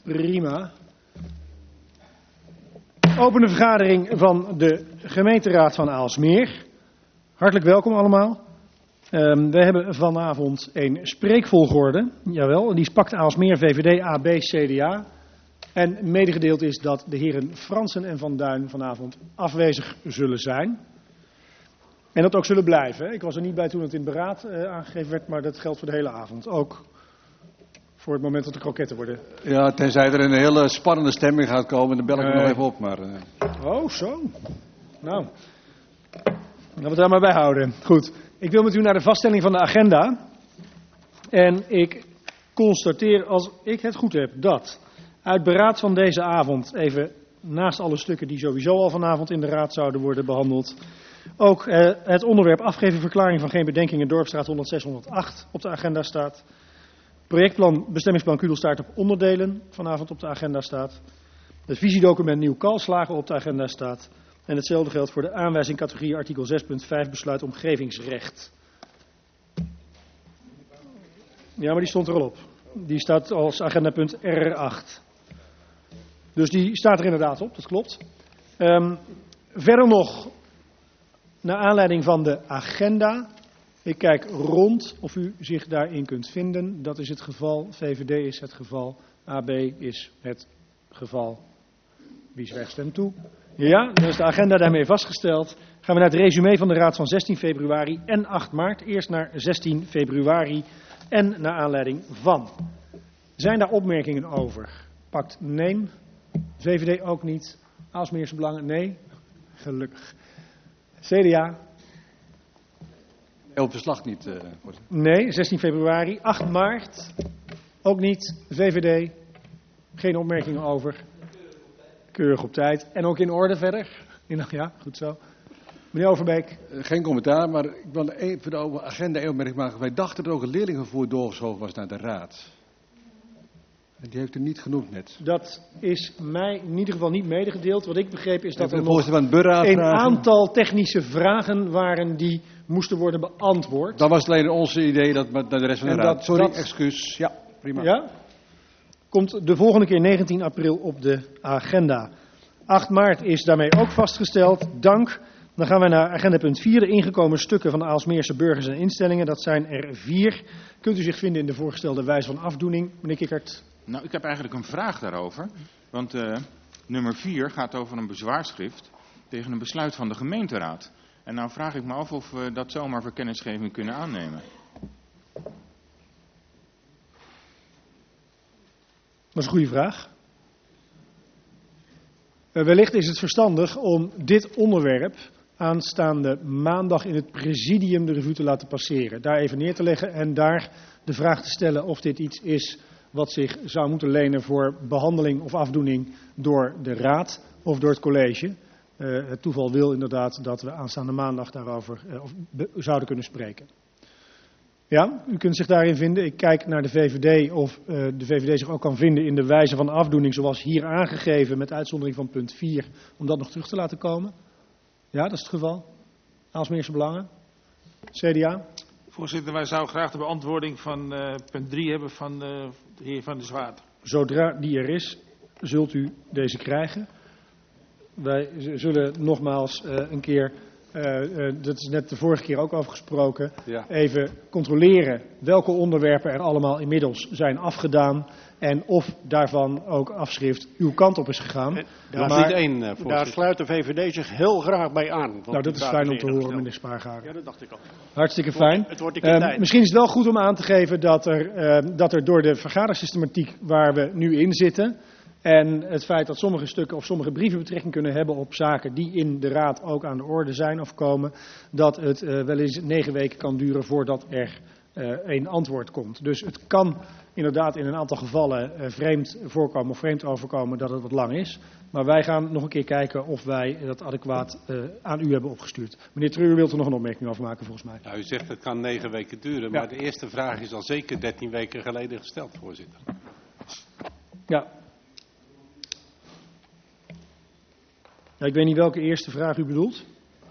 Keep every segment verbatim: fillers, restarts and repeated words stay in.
Prima. Opene vergadering van de gemeenteraad van Aalsmeer. Hartelijk welkom allemaal. Um, we hebben vanavond een spreekvolgorde. Jawel, en die pakt Aalsmeer, V V D, A B, C D A. En medegedeeld is dat de heren Fransen en Van Duin vanavond afwezig zullen zijn. En dat ook zullen blijven. Ik was er niet bij toen het in beraad uh, aangegeven werd, maar dat geldt voor de hele avond. Ook voor het moment dat de kroketten worden. Ja, tenzij er een hele spannende stemming gaat komen, dan bel ik uh, nog even op. Maar, uh... Oh, zo. Nou, laten we het daar maar bij houden. Goed, ik wil met u naar de vaststelling van de agenda. En ik constateer, als ik het goed heb, dat uit beraad van deze avond, even naast alle stukken die sowieso al vanavond in de raad zouden worden behandeld, ook eh, het onderwerp afgeven verklaring van geen bedenkingen Dorpsstraat honderdzes honderdzacht op de agenda staat. Projectplan bestemmingsplan Kudelstaart op onderdelen vanavond op de agenda staat. Het visiedocument Nieuw Kalslagen op de agenda staat. En hetzelfde geldt voor de aanwijzing categorie artikel zes punt vijf besluit omgevingsrecht. Ja, maar die stond er al op. Die staat als agendapunt R acht. Dus die staat er inderdaad op, dat klopt. Um, verder nog, naar aanleiding van de agenda. Ik kijk rond of u zich daarin kunt vinden. Dat is het geval. V V D is het geval. A B is het geval. Wie zwijgt stemt toe? Ja, dan is de agenda daarmee vastgesteld. Gaan we naar het resume van de raad van zestien februari en acht maart. Eerst naar zestien februari en naar aanleiding van. Zijn daar opmerkingen over? Pakt nee. V V D ook niet. Aalsmeerse Belangen? Nee. Gelukkig. C D A? Op beslag niet. Uh, nee, zestien februari. acht maart? Ook niet. V V D? Geen opmerkingen over. Keurig op tijd. En ook in orde verder? Ja, goed zo. Meneer Overbeek? Uh, geen commentaar, maar ik wil even de agenda een opmerking maken. Wij dachten dat er ook een leerlingenvervoer doorgeschoven was naar de raad. En die heeft u niet genoemd net. Dat is mij in ieder geval niet medegedeeld. Wat ik begreep is dat er nog een aantal technische vragen waren die moesten worden beantwoord. Dat was alleen onze idee dat met de rest van de en raad. Dat, Sorry, dat, excuus. Ja, prima. Ja? Komt de volgende keer negentien april op de agenda. acht maart is daarmee ook vastgesteld. Dank. Dan gaan we naar agendapunt vier, de ingekomen stukken van de Aalsmeerse burgers en instellingen. Dat zijn er vier. Kunt u zich vinden in de voorgestelde wijze van afdoening, meneer Kikkert? Nou, ik heb eigenlijk een vraag daarover. Want uh, nummer vier gaat over een bezwaarschrift tegen een besluit van de gemeenteraad. En nou vraag ik me af of we dat zomaar voor kennisgeving kunnen aannemen. Dat is een goede vraag. Uh, wellicht is het verstandig om dit onderwerp aanstaande maandag in het presidium de revue te laten passeren. Daar even neer te leggen en daar de vraag te stellen of dit iets is wat zich zou moeten lenen voor behandeling of afdoening door de raad of door het college. Uh, het toeval wil inderdaad dat we aanstaande maandag daarover uh, of be, zouden kunnen spreken. Ja, u kunt zich daarin vinden. Ik kijk naar de V V D of uh, de V V D zich ook kan vinden in de wijze van afdoening zoals hier aangegeven met uitzondering van punt vier, om dat nog terug te laten komen. Ja, dat is het geval. Aalsmeerse Belangen. C D A. Voorzitter, wij zouden graag de beantwoording van uh, punt drie hebben van uh, de heer Van der Zwaard. Zodra die er is, zult u deze krijgen. Wij zullen nogmaals uh, een keer, uh, uh, dat is net de vorige keer ook over gesproken, ja. even controleren welke onderwerpen er allemaal inmiddels zijn afgedaan. En of daarvan ook afschrift uw kant op is gegaan. En, daar, maar, niet één, uh, daar sluit de V V D zich heel graag bij aan. Nou, dat is fijn om te horen, meneer Spaargaren. Ja, dat dacht ik al. Hartstikke fijn. Het wordt een keer uh, tijd. Misschien is het wel goed om aan te geven dat er, uh, dat er door de vergadersystematiek waar we nu in zitten en het feit dat sommige stukken of sommige brieven betrekking kunnen hebben op zaken die in de raad ook aan de orde zijn of komen, dat het uh, wel eens negen weken kan duren voordat er uh, een antwoord komt. Dus het kan inderdaad in een aantal gevallen uh, vreemd voorkomen of vreemd overkomen dat het wat lang is. Maar wij gaan nog een keer kijken of wij dat adequaat uh, aan u hebben opgestuurd. Meneer Treur wilt er nog een opmerking over maken volgens mij. Nou, u zegt het kan negen weken duren, maar ja. De eerste vraag is al zeker dertien weken geleden gesteld, voorzitter. Ja. Ja. Ik weet niet welke eerste vraag u bedoelt.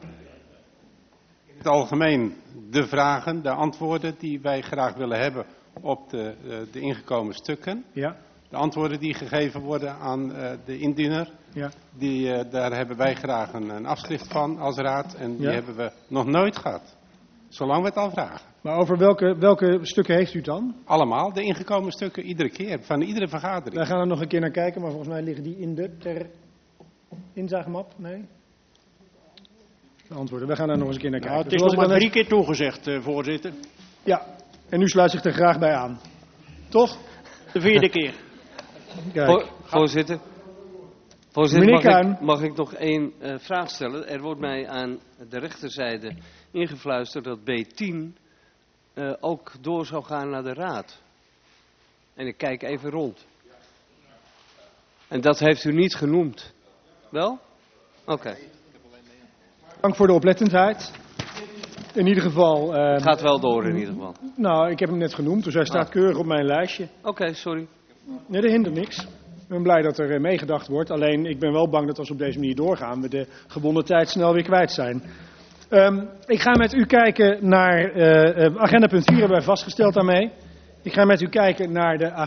In het algemeen de vragen, de antwoorden die wij graag willen hebben op de, de ingekomen stukken. Ja. De antwoorden die gegeven worden aan uh, de indiener, Ja. die, uh, daar hebben wij graag een, een afschrift van als raad. En die Ja. hebben we nog nooit gehad. Zolang we het al vragen. Maar over welke, welke stukken heeft u het dan? Allemaal, de ingekomen stukken, iedere keer, van iedere vergadering. Wij gaan er nog een keer naar kijken, maar volgens mij liggen die in de ter inzagemap. Nee? De antwoorden. Wij gaan er nog eens een keer naar kijken. Nou, het is Zoals nog ik maar dan drie keer toegezegd, uh, voorzitter. net- Ja, en u sluit zich er graag bij aan. Toch? De vierde keer. Kijk. Vo- Voorzitter, Voorzitter Meneer mag, Kuhn. ik, mag ik nog één uh, vraag stellen? Er wordt mij aan de rechterzijde ingefluisterd dat B tien uh, ook door zou gaan naar de raad. En ik kijk even rond. En dat heeft u niet genoemd. Wel? Oké. Okay. Dank voor de oplettendheid. In ieder geval... Uh, Het gaat wel door in ieder geval. Nou, ik heb hem net genoemd, dus hij staat Ah. keurig op mijn lijstje. Oké, okay, sorry. Nee, dat hindert niks. Ik ben blij dat er uh, meegedacht wordt. Alleen, ik ben wel bang dat als we op deze manier doorgaan, we de gebonden tijd snel weer kwijt zijn. Um, ik ga met u kijken naar... Uh, uh, agenda punt vier hebben wij vastgesteld daarmee. Ik ga met u kijken naar de...